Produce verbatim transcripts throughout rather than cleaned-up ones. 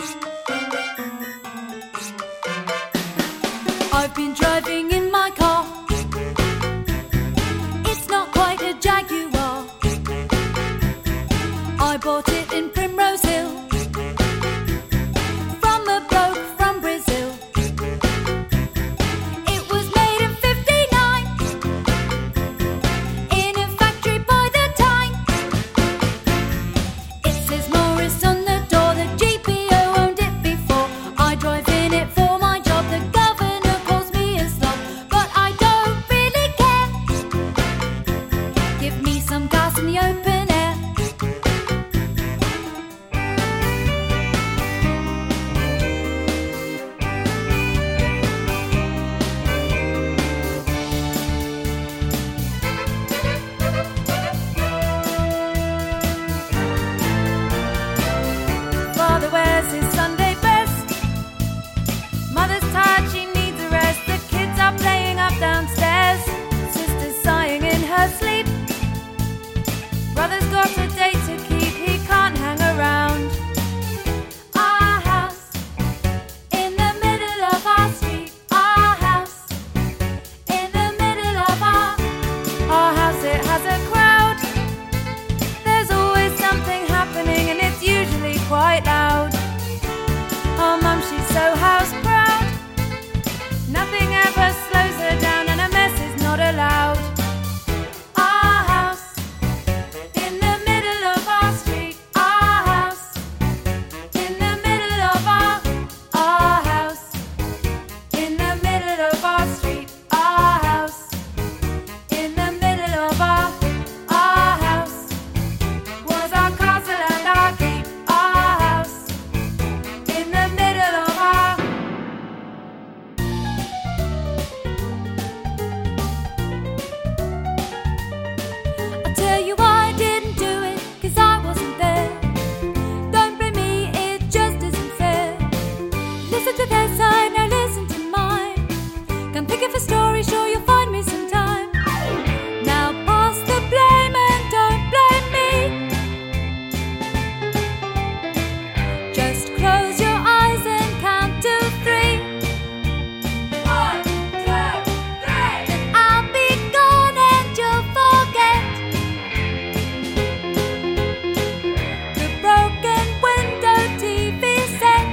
I've been driving in my car. It's not quite a Jaguar. I bought it in Primrose Hill from a bloke from Brazil. It was made in fifty-nine in a factory by the Tyne. It says Morris on the door. The G P O owned it before. I drive in it for my job. The governor calls me a slob, but I don't really care. Give me some gas in the open air. Father wears his Sunday best. Mother's tired, she needs a rest. The kids are playing up downstairs. Sister's sighing in her sleep. Brother's got a date to keep, he can't hang around. Our house in the middle of our street. Our house in the middle of our Our house, it has a crowd. There's always something happening and it's usually quite loud. Our mum, she's so house proud. Nothing ever slows her down and a mess is not allowed. Our house in the middle of our street. Our house in the middle of our Our house in the middle of our street. Our house in the middle of our Our house was our castle and our keep. Our house in the middle of our I'll tell you why I didn't do it, 'cause I wasn't there. Don't blame me, it just isn't fair. Listen to their side, now listen to mine. Can think of a story, sure you'll find me some time. Now pass the blame and don't blame me. Just close your eyes and count to three. One, two, three. Then I'll be gone and you'll forget the broken window T V set.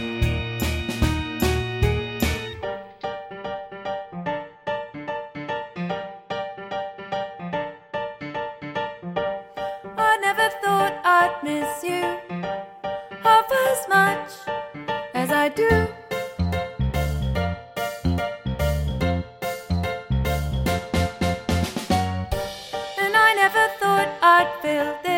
I never thought I'd miss you half as much as I do. And I never thought I'd feel this